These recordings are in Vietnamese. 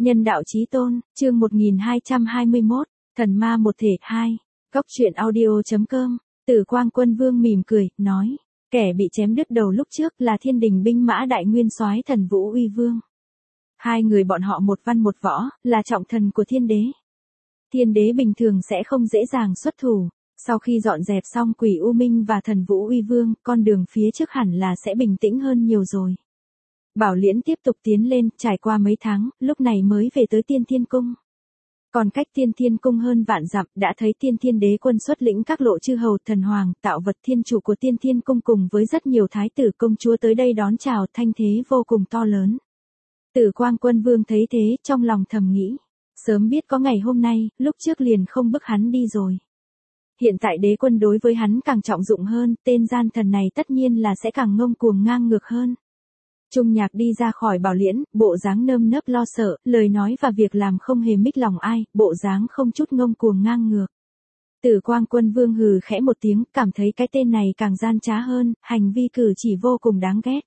Nhân đạo chí tôn, chương 1221, thần ma một thể 2, Cốc truyện audio.com, Tử Quang Quân Vương mỉm cười, nói, kẻ bị chém đứt đầu lúc trước là Thiên Đình binh mã đại nguyên soái Thần Vũ Uy Vương. Hai người bọn họ một văn một võ, là trọng thần của thiên đế. Thiên đế bình thường sẽ không dễ dàng xuất thủ, sau khi dọn dẹp xong Quỷ U Minh và Thần Vũ Uy Vương, con đường phía trước hẳn là sẽ bình tĩnh hơn nhiều rồi. Bảo Liễn tiếp tục tiến lên, trải qua mấy tháng, lúc này mới về tới Tiên Thiên Cung. Còn cách Tiên Thiên Cung hơn vạn dặm, đã thấy Tiên Thiên Đế Quân xuất lĩnh các lộ chư hầu, thần hoàng, tạo vật thiên chủ của Tiên Thiên Cung cùng với rất nhiều thái tử công chúa tới đây đón chào, thanh thế vô cùng to lớn. Tử Quang Quân Vương thấy thế, trong lòng thầm nghĩ, sớm biết có ngày hôm nay, lúc trước liền không bức hắn đi rồi. Hiện tại đế quân đối với hắn càng trọng dụng hơn, tên gian thần này tất nhiên là sẽ càng ngông cuồng ngang ngược hơn. Trung Nhạc đi ra khỏi Bảo Liễn, bộ dáng nơm nớp lo sợ, lời nói và việc làm không hề mích lòng ai, bộ dáng không chút ngông cuồng ngang ngược. Tử Quang Quân Vương hừ khẽ một tiếng, cảm thấy cái tên này càng gian trá hơn, hành vi cử chỉ vô cùng đáng ghét.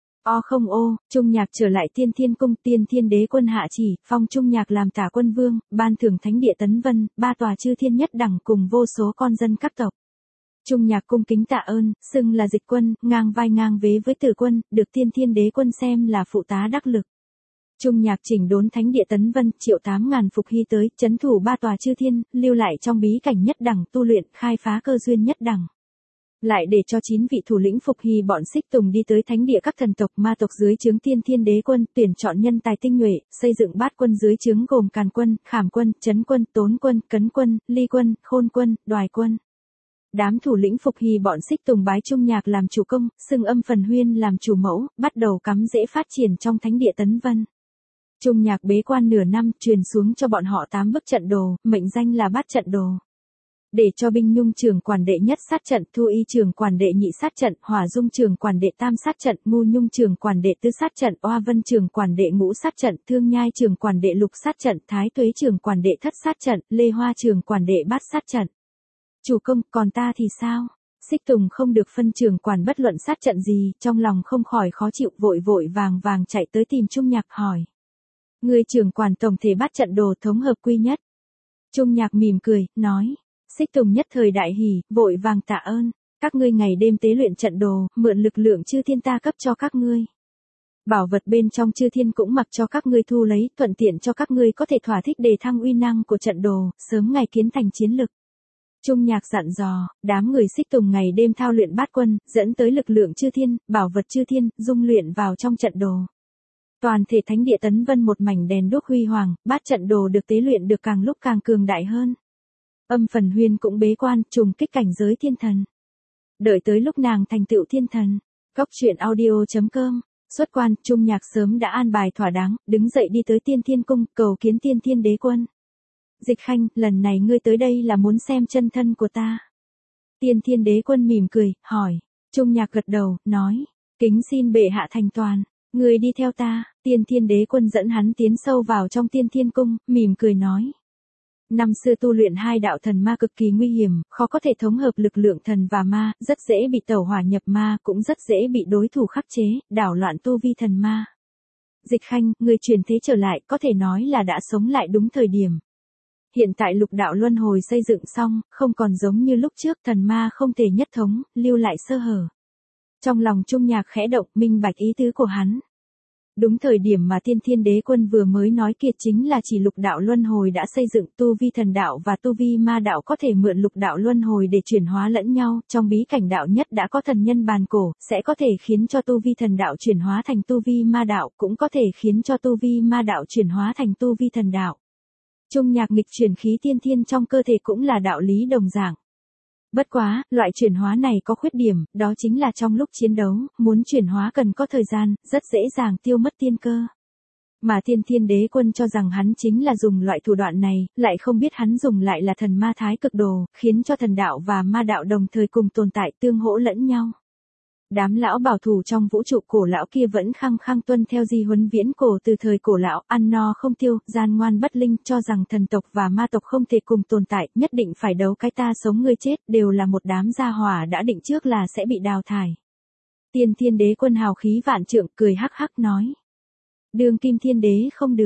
Trung Nhạc trở lại Tiên Thiên Cung, Tiên Thiên Đế Quân hạ chỉ, phong Trung Nhạc làm Tả Quân Vương, ban thưởng thánh địa Tấn Vân, 3 tòa chư thiên nhất đẳng cùng vô số con dân các tộc. Trung Nhạc cung kính tạ ơn, xưng là dịch quân, ngang vai ngang vế với Tử Quân, được Tiên Thiên Đế Quân xem là phụ tá đắc lực. Trung Nhạc chỉnh đốn thánh địa Tấn Vân, triệu 8.000 phục hy tới, chấn thủ 3 tòa chư thiên, lưu lại trong bí cảnh nhất đẳng tu luyện, khai phá cơ duyên nhất đẳng. Lại để cho 9 vị thủ lĩnh phục hy bọn xích tùng đi tới thánh địa các thần tộc ma tộc dưới trướng Tiên Thiên Đế Quân, tuyển chọn nhân tài tinh nhuệ, xây dựng bát quân dưới trướng gồm Càn Quân, Khảm Quân, Chấn Quân, Tốn Quân, Cấn Quân, Ly Quân, Khôn Quân, Đoài Quân. Đám thủ lĩnh phục hy bọn xích tùng bái Trung Nhạc làm chủ công, xưng Âm Phần Huyên làm chủ mẫu, bắt đầu cắm rễ phát triển trong thánh địa Tấn Vân. Trung Nhạc bế quan nửa năm, truyền xuống cho bọn họ 8 bức trận đồ, mệnh danh là Bát Trận Đồ. Để cho Binh Nhung trưởng quản đệ nhất sát trận, Thu Y trưởng quản đệ nhị sát trận, Hỏa Dung trưởng quản đệ tam sát trận, Ngu Nhung trưởng quản đệ tứ sát trận, Oa Vân trưởng quản đệ ngũ sát trận, Thương Nhai trưởng quản đệ lục sát trận, Thái Tuế trưởng quản đệ thất sát trận, Lê Hoa trưởng quản đệ bát sát trận. Chủ công, còn ta thì sao? Xích Tùng không được phân trưởng quản bất luận sát trận gì, trong lòng không khỏi khó chịu, vội vội vàng chạy tới tìm Trung Nhạc hỏi. Người trưởng quản tổng thể bát trận đồ thống hợp quy nhất. Trung Nhạc mỉm cười, nói. Xích Tùng nhất thời đại hỉ, vội vàng tạ ơn. Các ngươi ngày đêm tế luyện trận đồ, mượn lực lượng chư thiên ta cấp cho các ngươi. Bảo vật bên trong chư thiên cũng mặc cho các ngươi thu lấy, thuận tiện cho các ngươi có thể thỏa thích đề thăng uy năng của trận đồ, sớm ngày kiến thành chiến lực. Trung Nhạc dặn dò, đám người xích tùng ngày đêm thao luyện bát quân, dẫn tới lực lượng chư thiên, bảo vật chư thiên, dung luyện vào trong trận đồ. Toàn thể thánh địa Tấn Vân một mảnh đèn đuốc huy hoàng, bát trận đồ được tế luyện được càng lúc càng cường đại hơn. Âm Phần Huyên cũng bế quan, trùng kích cảnh giới thiên thần. Đợi tới lúc nàng thành tựu thiên thần. Cốc truyện audio.com, xuất quan, Trung Nhạc sớm đã an bài thỏa đáng, đứng dậy đi tới Tiên Thiên Cung, cầu kiến Tiên Thiên Đế Quân. Dịch Khanh, lần này ngươi tới đây là muốn xem chân thân của ta. Tiên Thiên Đế Quân mỉm cười, hỏi. Trung Nhạc gật đầu, nói. Kính xin bệ hạ thành toàn. Ngươi đi theo ta. Tiên Thiên Đế Quân dẫn hắn tiến sâu vào trong Tiên Thiên Cung, mỉm cười nói. Năm xưa tu luyện 2 đạo thần ma cực kỳ nguy hiểm, khó có thể thống hợp lực lượng thần và ma, rất dễ bị tẩu hỏa nhập ma, cũng rất dễ bị đối thủ khắc chế, đảo loạn tu vi thần ma. Dịch Khanh, người truyền thế trở lại, có thể nói là đã sống lại đúng thời điểm. Hiện tại lục đạo luân hồi xây dựng xong, không còn giống như lúc trước, thần ma không thể nhất thống, lưu lại sơ hở. Trong lòng Trung Nhạc khẽ động, minh bạch ý tứ của hắn. Đúng thời điểm mà Tiên Thiên Đế Quân vừa mới nói kia chính là chỉ lục đạo luân hồi đã xây dựng, tu vi thần đạo và tu vi ma đạo có thể mượn lục đạo luân hồi để chuyển hóa lẫn nhau, trong bí cảnh đạo nhất đã có thần nhân bàn cổ, sẽ có thể khiến cho tu vi thần đạo chuyển hóa thành tu vi ma đạo, cũng có thể khiến cho tu vi ma đạo chuyển hóa thành tu vi thần đạo. Trung Nhạc nghịch chuyển khí tiên thiên trong cơ thể cũng là đạo lý đồng dạng. Bất quá, loại chuyển hóa này có khuyết điểm, đó chính là trong lúc chiến đấu, muốn chuyển hóa cần có thời gian, rất dễ dàng tiêu mất tiên cơ. Mà Tiên Thiên Đế Quân cho rằng hắn chính là dùng loại thủ đoạn này, lại không biết hắn dùng lại là thần ma thái cực đồ, khiến cho thần đạo và ma đạo đồng thời cùng tồn tại tương hỗ lẫn nhau. Đám lão bảo thủ trong vũ trụ cổ lão kia vẫn khăng khăng tuân theo di huấn viễn cổ từ thời cổ lão, ăn no không tiêu, gian ngoan bất linh, cho rằng thần tộc và ma tộc không thể cùng tồn tại, nhất định phải đấu cái ta sống ngươi chết, đều là một đám gia hỏa đã định trước là sẽ bị đào thải. Tiên Thiên Đế Quân hào khí vạn trượng, cười hắc hắc nói. Đương kim thiên đế không được.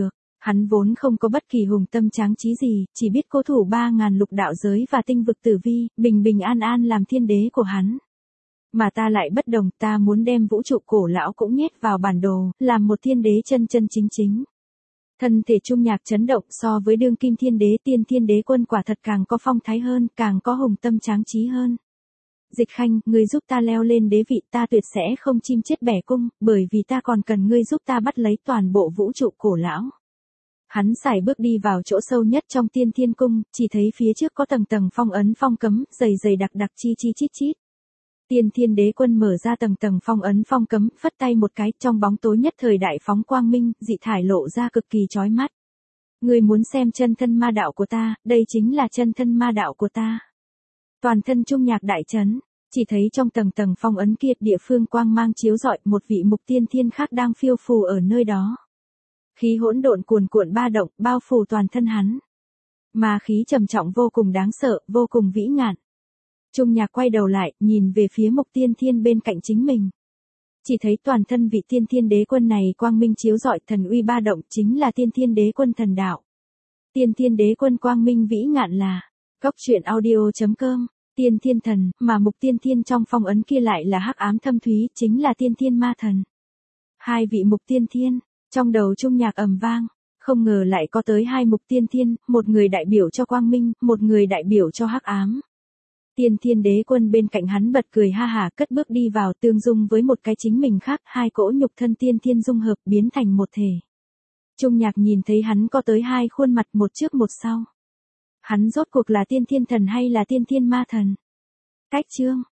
Hắn vốn không có bất kỳ hùng tâm tráng trí gì, chỉ biết cố thủ 3.000 lục đạo giới và tinh vực tử vi, bình bình an an làm thiên đế của hắn. Mà ta lại bất đồng, ta muốn đem vũ trụ cổ lão cũng nhét vào bản đồ, làm một thiên đế chân chân chính chính. Thân thể Trung Nhạc chấn động, so với đương kim thiên đế tiên thiên đế quân quả thật càng có phong thái hơn, càng có hùng tâm tráng trí hơn. Dịch Khanh, ngươi giúp ta leo lên đế vị, ta tuyệt sẽ không chim chết bẻ cung, bởi vì ta còn cần ngươi giúp ta bắt lấy toàn bộ vũ trụ cổ lão. Hắn sải bước đi vào chỗ sâu nhất trong Tiên Thiên Cung, chỉ thấy phía trước có tầng tầng phong ấn phong cấm, dày dày đặc đặc chi chi chít chít. Tiên Thiên Đế Quân mở ra tầng tầng phong ấn phong cấm, phất tay một cái, trong bóng tối nhất thời đại phóng quang minh, dị thải lộ ra cực kỳ chói mắt. Ngươi muốn xem chân thân ma đạo của ta, đây chính là chân thân ma đạo của ta. Toàn thân Trung Nhạc đại chấn, chỉ thấy trong tầng tầng phong ấn kia, địa phương quang mang chiếu rọi, một vị mục tiên thiên khác đang phiêu phù ở nơi đó. Khí hỗn độn cuồn cuộn ba động, bao phủ toàn thân hắn. Mà khí trầm trọng vô cùng đáng sợ, vô cùng vĩ ngạn. Trung Nhạc quay đầu lại, nhìn về phía mục tiên thiên bên cạnh chính mình. Chỉ thấy toàn thân vị tiên thiên đế quân này quang minh chiếu rọi, thần uy ba động, chính là tiên thiên đế quân thần đạo. Tiên thiên đế quân quang minh vĩ ngạn là Cốc Truyện Audio.com, tiên thiên thần, mà mục tiên thiên trong phong ấn kia lại là hắc ám thâm thúy, chính là tiên thiên ma thần. Hai vị mục tiên thiên, trong đầu Trung Nhạc ầm vang, không ngờ lại có tới hai mục tiên thiên, một người đại biểu cho quang minh, một người đại biểu cho hắc ám. Tiên thiên đế quân bên cạnh hắn bật cười ha hả, cất bước đi vào, tương dung với một cái chính mình khác, hai cỗ nhục thân tiên thiên dung hợp biến thành một thể. Trung Nhạc nhìn thấy hắn có tới hai khuôn mặt, một trước một sau. Hắn rốt cuộc là tiên thiên thần hay là tiên thiên ma thần? Cách chương